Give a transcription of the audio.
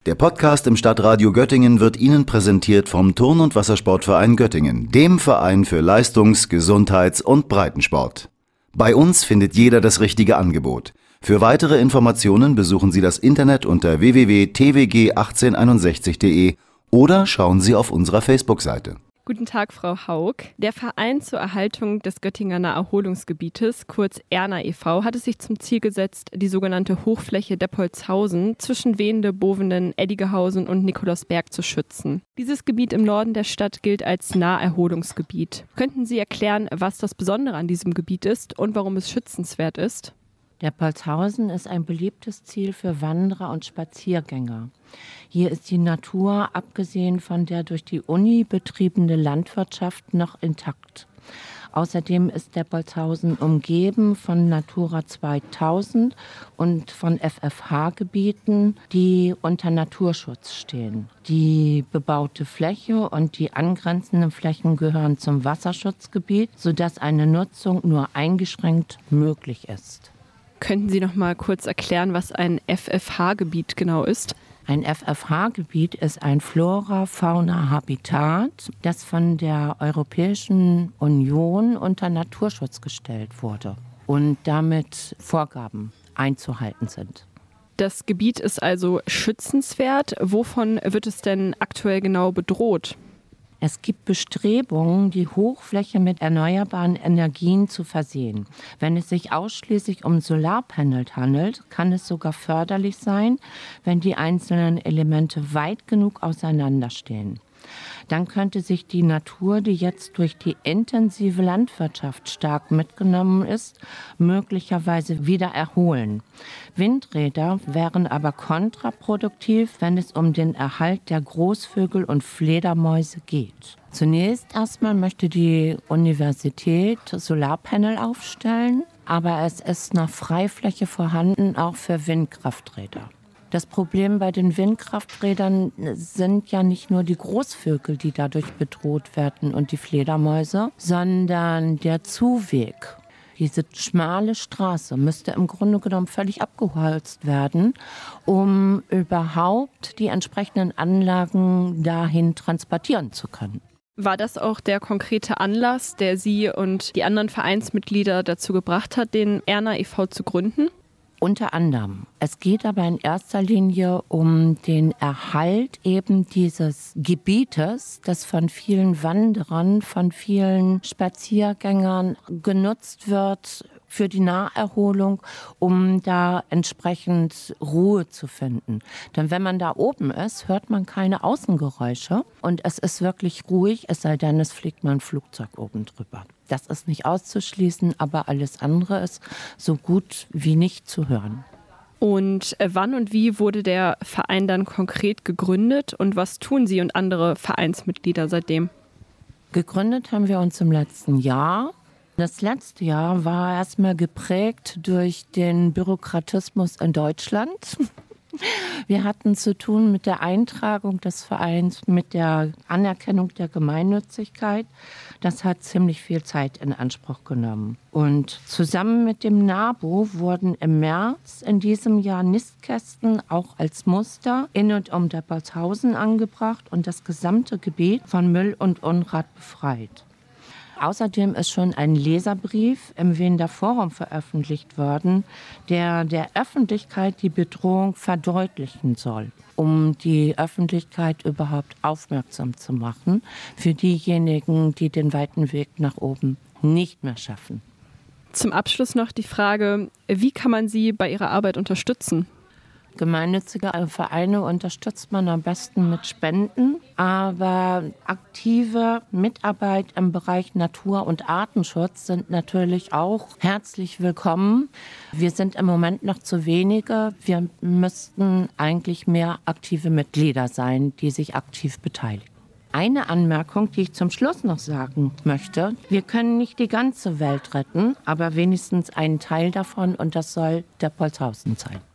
Der Podcast im Stadtradio Göttingen wird Ihnen präsentiert vom Turn- und Wassersportverein Göttingen, dem Verein für Leistungs-, Gesundheits- und Breitensport. Bei uns findet jeder das richtige Angebot. Für weitere Informationen besuchen Sie das Internet unter www.twg1861.de oder schauen Sie auf unserer Facebook-Seite. Guten Tag, Frau Haug. Der Verein zur Erhaltung des Göttingener Erholungsgebietes, kurz ERNA e.V., hat es sich zum Ziel gesetzt, die sogenannte Hochfläche Deppoltshausen zwischen Wehende, Bovenden, Eddingehausen und Nikolausberg zu schützen. Dieses Gebiet im Norden der Stadt gilt als Naherholungsgebiet. Könnten Sie erklären, was das Besondere an diesem Gebiet ist und warum es schützenswert ist? Deppoltshausen ist ein beliebtes Ziel für Wanderer und Spaziergänger. Hier ist die Natur, abgesehen von der durch die Uni betriebene Landwirtschaft, noch intakt. Außerdem ist Deppoltshausen umgeben von Natura 2000 und von FFH-Gebieten, die unter Naturschutz stehen. Die bebaute Fläche und die angrenzenden Flächen gehören zum Wasserschutzgebiet, sodass eine Nutzung nur eingeschränkt möglich ist. Könnten Sie noch mal kurz erklären, was ein FFH-Gebiet genau ist? Ein FFH-Gebiet ist ein Flora-Fauna-Habitat, das von der Europäischen Union unter Naturschutz gestellt wurde und damit Vorgaben einzuhalten sind. Das Gebiet ist also schützenswert. Wovon wird es denn aktuell genau bedroht? Es gibt Bestrebungen, die Hochfläche mit erneuerbaren Energien zu versehen. Wenn es sich ausschließlich um Solarpanels handelt, kann es sogar förderlich sein, wenn die einzelnen Elemente weit genug auseinanderstehen. Dann könnte sich die Natur, die jetzt durch die intensive Landwirtschaft stark mitgenommen ist, möglicherweise wieder erholen. Windräder wären aber kontraproduktiv, wenn es um den Erhalt der Großvögel und Fledermäuse geht. Zunächst erstmal möchte die Universität Solarpanel aufstellen, aber es ist noch Freifläche vorhanden, auch für Windkrafträder. Das Problem bei den Windkrafträdern sind ja nicht nur die Großvögel, die dadurch bedroht werden und die Fledermäuse, sondern der Zuweg. Diese schmale Straße müsste im Grunde genommen völlig abgeholzt werden, um überhaupt die entsprechenden Anlagen dahin transportieren zu können. War das auch der konkrete Anlass, der Sie und die anderen Vereinsmitglieder dazu gebracht hat, den ERNA e.V. zu gründen? Unter anderem. Es geht aber in erster Linie um den Erhalt eben dieses Gebietes, das von vielen Wanderern, von vielen Spaziergängern genutzt wird für die Naherholung, um da entsprechend Ruhe zu finden. Denn wenn man da oben ist, hört man keine Außengeräusche und es ist wirklich ruhig, es sei denn, es fliegt mal ein Flugzeug oben drüber. Das ist nicht auszuschließen, aber alles andere ist so gut wie nicht zu hören. Und wann und wie wurde der Verein dann konkret gegründet und was tun Sie und andere Vereinsmitglieder seitdem? Gegründet haben wir uns im letzten Jahr. Das letzte Jahr war erstmal geprägt durch den Bürokratismus in Deutschland. Wir hatten zu tun mit der Eintragung des Vereins, mit der Anerkennung der Gemeinnützigkeit. Das hat ziemlich viel Zeit in Anspruch genommen. Und zusammen mit dem NABU wurden im März in diesem Jahr Nistkästen auch als Muster in und um Deppoltshausen angebracht und das gesamte Gebiet von Müll und Unrat befreit. Außerdem ist schon ein Leserbrief im Wehender Forum veröffentlicht worden, der Öffentlichkeit die Bedrohung verdeutlichen soll, um die Öffentlichkeit überhaupt aufmerksam zu machen für diejenigen, die den weiten Weg nach oben nicht mehr schaffen. Zum Abschluss noch die Frage, wie kann man Sie bei Ihrer Arbeit unterstützen? Gemeinnützige Vereine unterstützt man am besten mit Spenden, aber aktive Mitarbeit im Bereich Natur- und Artenschutz sind natürlich auch herzlich willkommen. Wir sind im Moment noch zu wenige. Wir müssten eigentlich mehr aktive Mitglieder sein, die sich aktiv beteiligen. Eine Anmerkung, die ich zum Schluss noch sagen möchte. Wir können nicht die ganze Welt retten, aber wenigstens einen Teil davon und das soll Deppoltshausen sein.